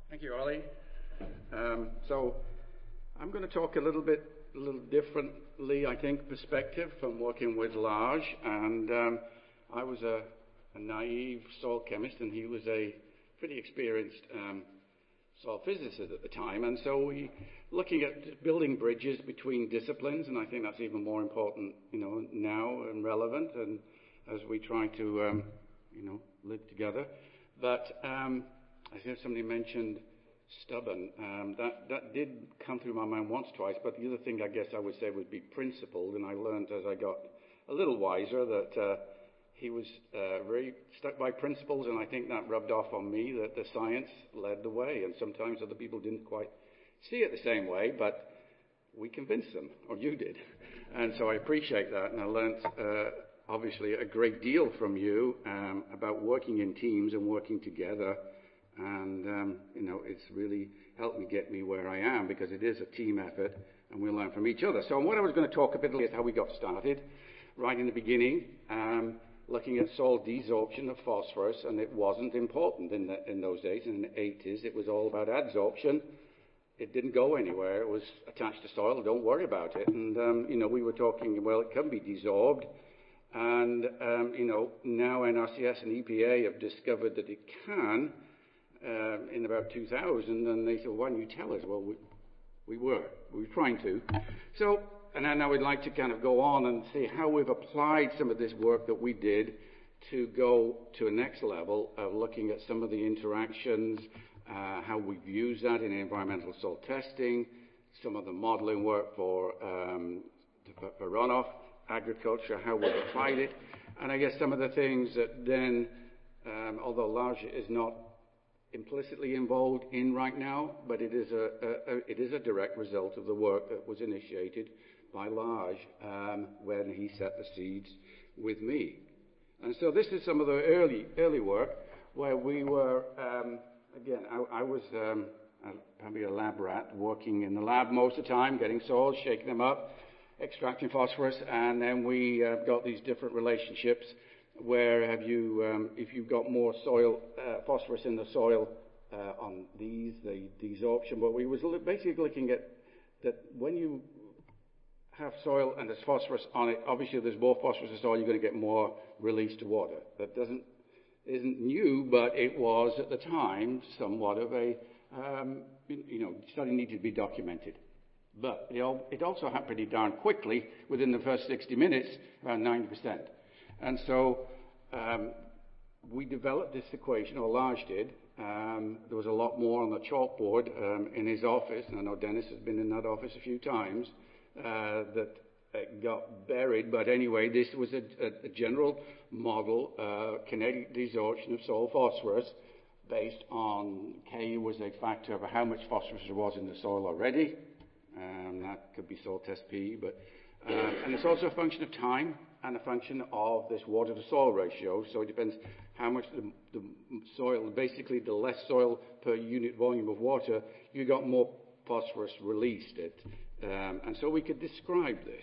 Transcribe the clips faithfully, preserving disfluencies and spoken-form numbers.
Thank you, Ollie. Um, so I'm going to talk a little bit, a little differently, I think, perspective from working with Lars. And um, I was a, a naive soil chemist, and he was a pretty experienced um, soil physicist at the time. And so we looking at building bridges between disciplines, and I think that's even more important, you know, now and relevant, and as we try to, um, you know, live together. But um, I think somebody mentioned stubborn. Um, that, that did come through my mind once, twice, but the other thing I guess I would say would be principled, and I learned as I got a little wiser that uh, he was uh, very stuck by principles, and I think that rubbed off on me, that the science led the way, and sometimes other people didn't quite see it the same way, but we convinced them, or you did. And so I appreciate that, and I learned uh, obviously a great deal from you um, about working in teams and working together. And, um, you know, it's really helped me get me where I am, because it is a team effort and we learn from each other. So what I was going to talk a bit is how we got started right in the beginning, um, looking at soil desorption of phosphorus, and it wasn't important in, the, in those days. In the eighties, it was all about adsorption. It didn't go anywhere. It was attached to soil. Don't worry about it. And, um, you know, we were talking, well, it can be desorbed. And, um, you know, now N R C S and E P A have discovered that it can. Um, in about two thousand, and they said, well, why don't you tell us? Well, we, we were. We were trying to. So, and then I would like to kind of go on and see how we've applied some of this work that we did to go to a next level of looking at some of the interactions, uh, how we've used that in environmental soil testing, some of the modeling work for, um, for, for runoff, agriculture, how we've applied it, and I guess some of the things that then, um, although Lars is not implicitly involved in right now, but it is a, a, a it is a direct result of the work that was initiated by Lars um, when he set the seeds with me. And so this is some of the early early work where we were um, again. I, I was um, a, probably a lab rat, working in the lab most of the time, getting soils, shaking them up, extracting phosphorus, and then we uh, got these different relationships. Where have you, um, if you've got more soil, uh, phosphorus in the soil uh, on these, the desorption, but we was basically looking at that when you have soil and there's phosphorus on it, obviously there's more phosphorus in soil, you're going to get more release to water. That doesn't, isn't new, but it was at the time somewhat of a, um, you know, study needed to be documented. But it also happened pretty darn quickly, within the first sixty minutes, around ninety percent. And so um, we developed this equation, or Lars did. Um, there was a lot more on the chalkboard um, in his office, and I know Dennis has been in that office a few times, uh, that uh, got buried. But anyway, this was a, a, a general model, uh, kinetic desorption of soil phosphorus, based on K was a factor of how much phosphorus there was in the soil already. Um, that could be soil test P, but uh, and it's also a function of time and a function of this water to soil ratio. So it depends how much the, the soil, basically the less soil per unit volume of water, you got more phosphorus released. It, um, and so we could describe this.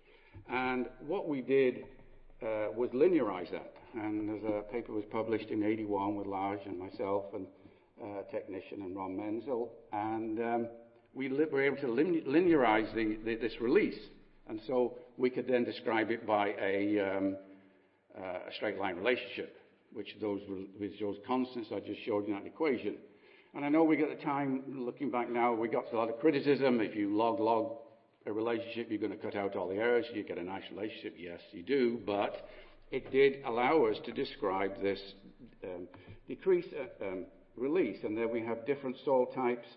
And what we did uh, was linearize that. And there's a paper was published in eighty-one with Lars and myself and uh, technician and Ron Menzel. And um, we li- were able to lim- linearize the, the, this release. And so we could then describe it by a, um, uh, a straight line relationship, which those with those constants I just showed you in that equation. And I know we got the time, looking back now, we got a lot of criticism. If you log log a relationship, you're going to cut out all the errors. You get a nice relationship. Yes, you do. But it did allow us to describe this um, decrease uh, um, release. And then we have different soil types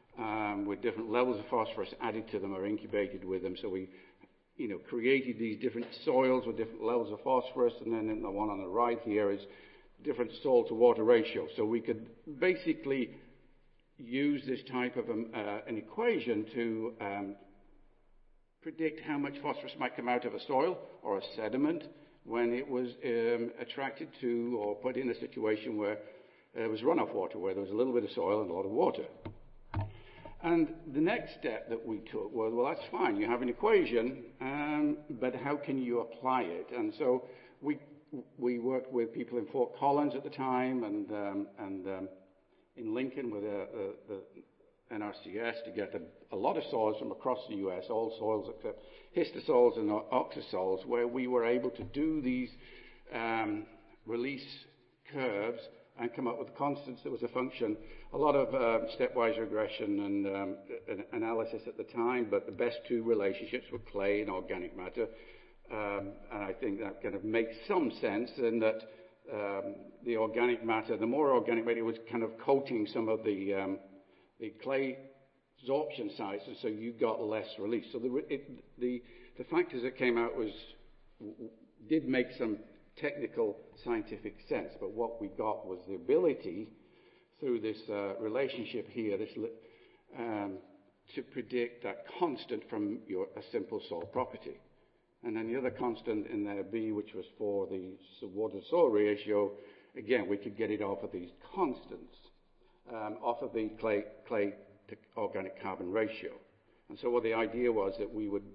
um, with different levels of phosphorus added to them or incubated with them. So we you know, created these different soils with different levels of phosphorus, and then the one on the right here is different soil to water ratio. So we could basically use this type of um, uh, an equation to um, predict how much phosphorus might come out of a soil or a sediment when it was um, attracted to or put in a situation where there was runoff water, where there was a little bit of soil and a lot of water. And the next step that we took was, well, that's fine. You have an equation, um, but how can you apply it? And so we we worked with people in Fort Collins at the time, and um, and um, in Lincoln with uh, uh, R C S to get a, a lot of soils from across the U S, all soils except histosols and oxasols, where we were able to do these um, release curves and come up with constants. There was a function, a lot of uh, stepwise regression and um, an analysis at the time, but the best two relationships were clay and organic matter. Um, and I think that kind of makes some sense in that um, the organic matter, the more organic matter was kind of coating some of the, um, the clay absorption sites, and so you got less release. So the, it, the, the factors that came out was, did make some technical scientific sense, but what we got was the ability through this uh, relationship here this um, to predict that constant from your a simple soil property. And then the other constant in there, B, which was for the water soil ratio, again we could get it off of these constants, um, off of the clay clay to organic carbon ratio. And so what the idea was that we would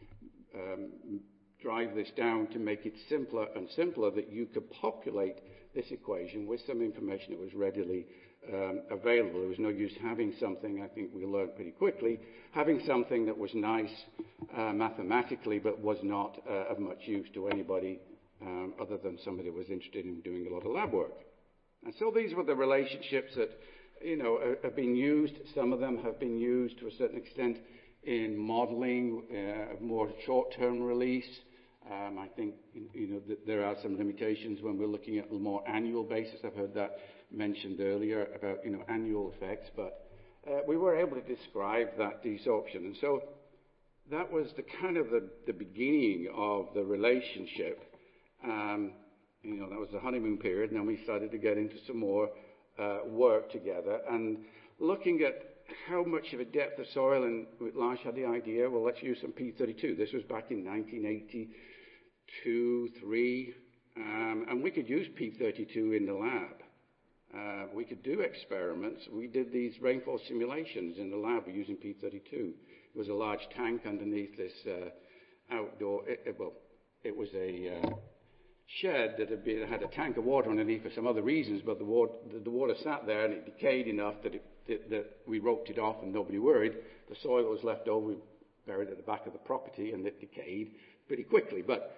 um, drive this down to make it simpler and simpler, that you could populate this equation with some information that was readily um, available. There was no use having something, I think we learned pretty quickly, having something that was nice uh, mathematically but was not uh, of much use to anybody um, other than somebody who was interested in doing a lot of lab work. And so these were the relationships that, you know, have been used. Some of them have been used to a certain extent in modeling uh, more short-term release. Um, I think, you know, that there are some limitations when we're looking at a more annual basis. I've heard that mentioned earlier about, you know, annual effects, but uh, we were able to describe that desorption. And so that was the kind of the, the beginning of the relationship. Um, you know, that was the honeymoon period, and then we started to get into some more uh, work together and looking at how much of a depth of soil, and Lars had the idea, well, let's use some P thirty-two. This was back in nineteen eighty-two, three, um, and we could use P thirty-two in the lab. Uh, we could do experiments. We did these rainfall simulations in the lab using P thirty-two. It was a large tank underneath this uh, outdoor, it, it, well, it was a uh, shed that had, been, had a tank of water underneath for some other reasons, but the water, the, the water sat there and it decayed enough that, it, that, that we roped it off and nobody worried. The soil was left over, we buried it at the back of the property, and it decayed pretty quickly. But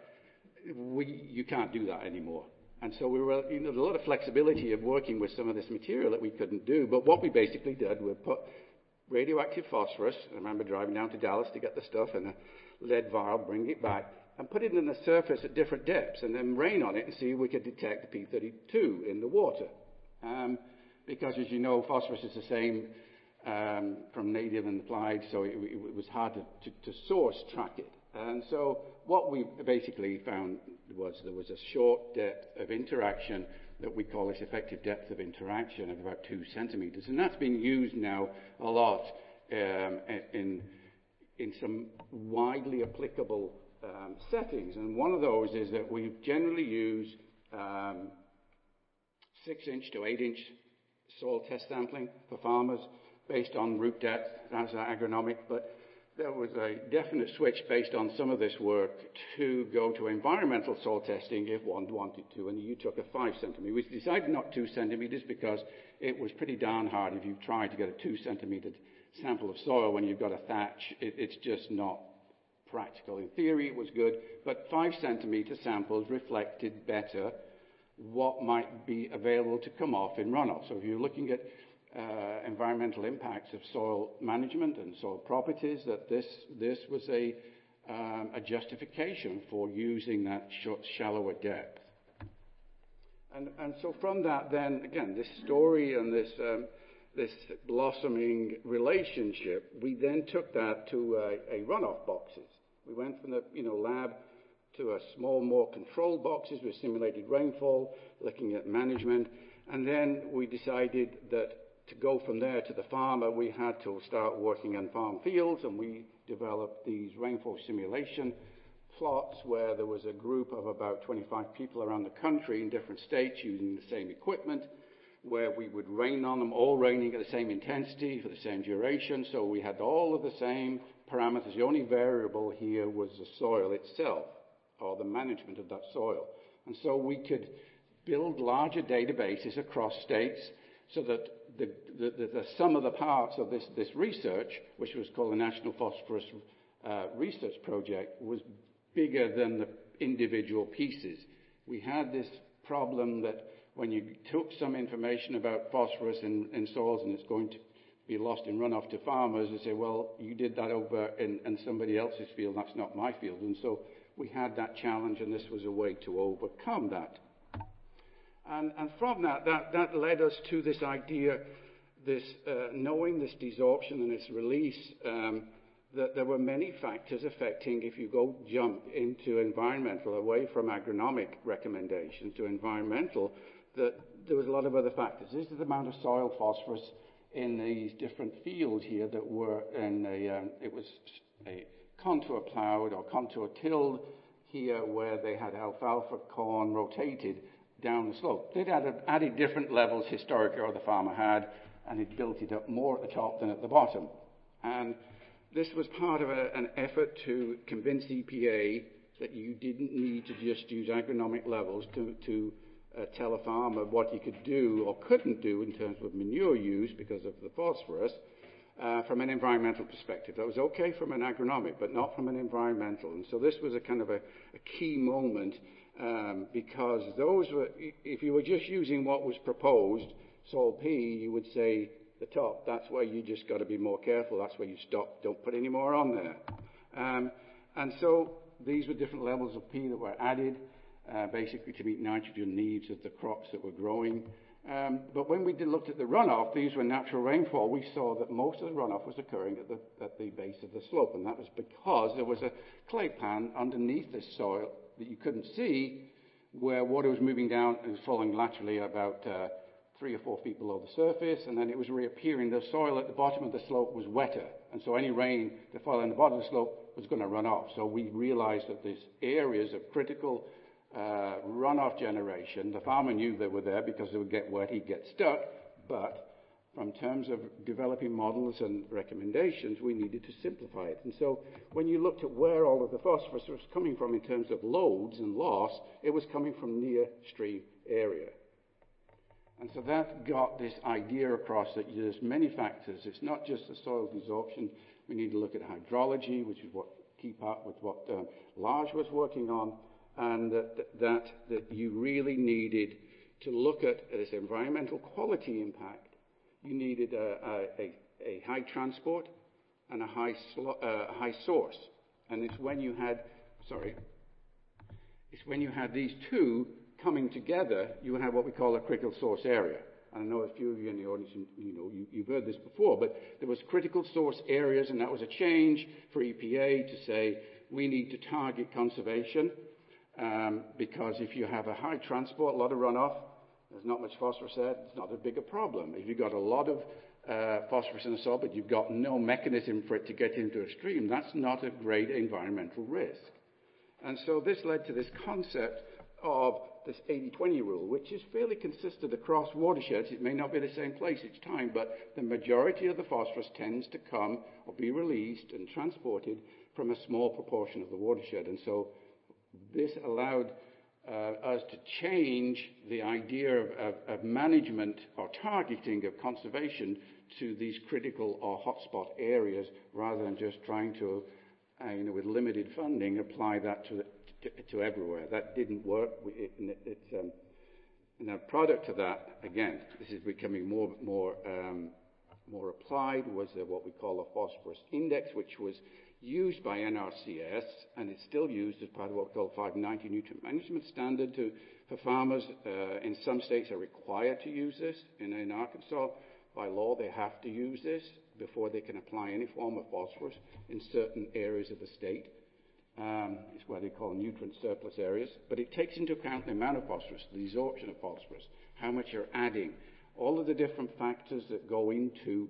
we, you can't do that anymore. And so we were, you know, there's a lot of flexibility of working with some of this material that we couldn't do. But what we basically did was put radioactive phosphorus, I remember driving down to Dallas to get the stuff in a lead vial, bring it back, and put it in the surface at different depths, and then rain on it and see if we could detect the P thirty-two in the water. Um, because, as you know, phosphorus is the same um, from native and applied, so it, it was hard to, to, to source track it. And so what we basically found was there was a short depth of interaction that we call this effective depth of interaction of about two centimeters. And that's been used now a lot um, in, in some widely applicable um, settings. And one of those is that we generally use um, six inch to eight inch soil test sampling for farmers based on root depth. That's agronomic, but there was a definite switch based on some of this work to go to environmental soil testing if one wanted to, and you took a five centimeter. We decided not two centimeters because it was pretty darn hard if you tried to get a two centimeter sample of soil when you've got a thatch. It, it's just not practical. In theory, it was good, but five centimeter samples reflected better what might be available to come off in runoff. So if you're looking at Uh, environmental impacts of soil management and soil properties, that this this was a, um, a justification for using that sh- shallower depth. And, and so from that then, again, this story and this, um, this blossoming relationship, we then took that to uh, a runoff boxes. We went from the you know lab to a small, more controlled boxes with simulated rainfall, looking at management, and then we decided that to go from there to the farmer, we had to start working on farm fields, and we developed these rainfall simulation plots where there was a group of about twenty-five people around the country in different states using the same equipment, where we would rain on them, all raining at the same intensity for the same duration. So we had all of the same parameters. The only variable here was the soil itself, or the management of that soil. And so we could build larger databases across states so that the, the, the, the sum of the parts of this, this research, which was called the National Phosphorus uh, Research Project, was bigger than the individual pieces. We had this problem that when you took some information about phosphorus in, in soils and it's going to be lost in runoff to farmers, they say, well, you did that over in, in somebody else's field, that's not my field. And so we had that challenge, and this was a way to overcome that. And, and from that, that, that led us to this idea, this uh, knowing this desorption and its release, um, that there were many factors affecting, if you go jump into environmental, away from agronomic recommendations to environmental, that there was a lot of other factors. This is the amount of soil phosphorus in these different fields here that were in a, um, it was a contour plowed or contour tilled here where they had alfalfa corn rotated down the slope. They'd added, added different levels historically, or the farmer had, and he'd built it up more at the top than at the bottom. And this was part of a, an effort to convince E P A that you didn't need to just use agronomic levels to, to uh, tell a farmer what he could do or couldn't do in terms of manure use because of the phosphorus uh, from an environmental perspective. That was okay from an agronomic, but not from an environmental. And so this was a kind of a, a key moment um, because those were, if you were just using what was proposed, Sol P, you would say, the top, that's where you just got to be more careful. That's where you stop. Don't put any more on there. Um, and so these were different levels of P that were added, uh, basically to meet nitrogen needs of the crops that were growing. Um, but when we did looked at the runoff, these were natural rainfall. We saw that most of the runoff was occurring at the, at the base of the slope, and that was because there was a clay pan underneath this soil that you couldn't see, where water was moving down and was falling laterally about uh, three or four feet below the surface, and then it was reappearing. The soil at the bottom of the slope was wetter, and so any rain that fell on the bottom of the slope was going to run off. So we realized that these areas of critical uh, runoff generation, the farmer knew they were there because they would get wet, he'd get stuck, but from terms of developing models and recommendations, we needed to simplify it. And so when you looked at where all of the phosphorus was coming from in terms of loads and loss, it was coming from near stream area. And so that got this idea across that there's many factors. It's not just the soil desorption. We need to look at hydrology, which is what keep up with what um, Lage was working on, and that, that, that you really needed to look at this environmental quality impact. You needed a, a, a high transport and a high, slo- uh, high source. And it's when you had, sorry, it's when you had these two coming together, you have what we call a critical source area. And I know a few of you in the audience, you know, you, you've heard this before, but there was critical source areas, and that was a change for E P A to say we need to target conservation um, because if you have a high transport, a lot of runoff, there's not much phosphorus there, it's not a bigger problem. If you've got a lot of uh, phosphorus in the soil, but you've got no mechanism for it to get into a stream, that's not a great environmental risk. And so this led to this concept of this eighty twenty rule, which is fairly consistent across watersheds. It may not be the same place each time, but the majority of the phosphorus tends to come or be released and transported from a small proportion of the watershed. And so this allowed uh, us to change the idea of, of, of management or targeting of conservation to these critical or hotspot areas rather than just trying to, uh, you know, with limited funding, apply that to the To, to everywhere. That didn't work. It, it, it's, um, and a product of that, again, this is becoming more more um, more applied, was uh, what we call a phosphorus index, which was used by N R C S, and it's still used as part of what we call five ninety nutrient management standard to, for farmers. Uh, in some states are required to use this. In, in Arkansas, by law, they have to use this before they can apply any form of phosphorus in certain areas of the state. Um, it's what they call nutrient surplus areas, but it takes into account the amount of phosphorus, the absorption of phosphorus, how much you're adding, all of the different factors that go into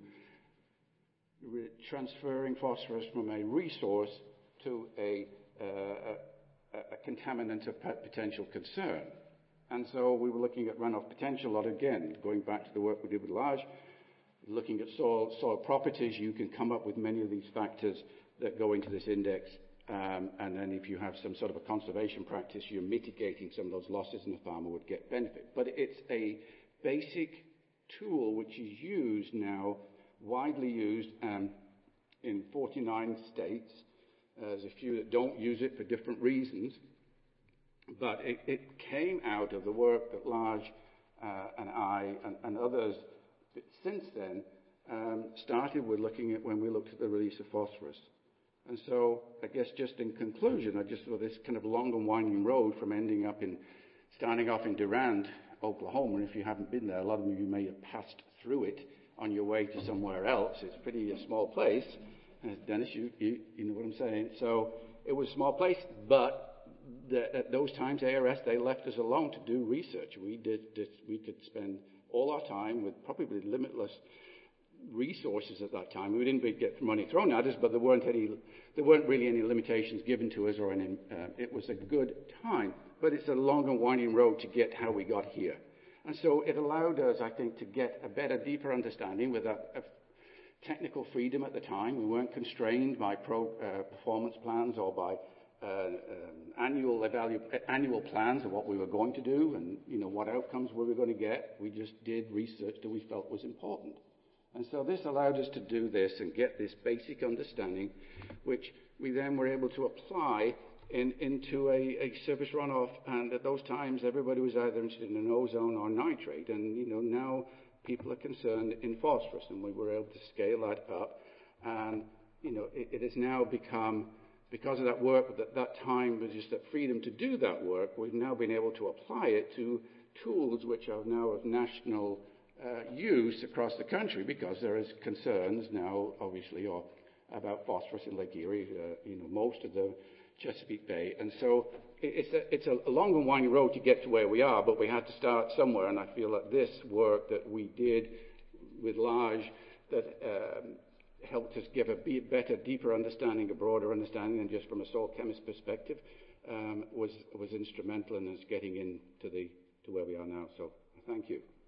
re- transferring phosphorus from a resource to a, uh, a, a contaminant of potential concern. And so we were looking at runoff potential a lot again, going back to the work we did with Lage, looking at soil, soil properties. You can come up with many of these factors that go into this index. Um, and then if you have some sort of a conservation practice, you're mitigating some of those losses and the farmer would get benefit. But it's a basic tool which is used now, widely used um, in forty-nine states. Uh, there's a few that don't use it for different reasons. But it, it came out of the work that Laj uh, and I and, and others since then um, started with looking at when we looked at the release of phosphorus. And so I guess just in conclusion, I just saw this kind of long and winding road from ending up in, starting off in Durand, Oklahoma. And if you haven't been there, a lot of you may have passed through it on your way to somewhere else. It's pretty a small place. Uh, Dennis, you, you, you know what I'm saying. So it was a small place, but the, at those times, A R S, they left us alone to do research. We did, did we could spend all our time with probably limitless resources at that time. We didn't get money thrown at us, but there weren't any, there weren't really any limitations given to us, or any. Uh, it was a good time, but it's a long and winding road to get how we got here. And so it allowed us, I think, to get a better, deeper understanding with a, a technical freedom at the time. We weren't constrained by pro, uh, performance plans or by uh, um, annual evalu- annual plans of what we were going to do and, you know, what outcomes we were going to get. We just did research that we felt was important. And so this allowed us to do this and get this basic understanding, which we then were able to apply in, into a, a surface runoff. And at those times, everybody was either interested in ozone or nitrate. And, you know, now people are concerned in phosphorus, and we were able to scale that up. And, you know, it, it has now become, because of that work, at that time was just that freedom to do that work, we've now been able to apply it to tools which are now of national uh, use across the country, because there is concerns now, obviously, or about phosphorus in Lake Erie, uh, you know, most of the Chesapeake Bay. And so it's a, it's a long and winding road to get to where we are, but we had to start somewhere, and I feel that this work that we did with Laj that um, helped us give a better, deeper understanding, a broader understanding than just from a soil chemist perspective, um, was was instrumental in us getting into the to where we are now. So thank you.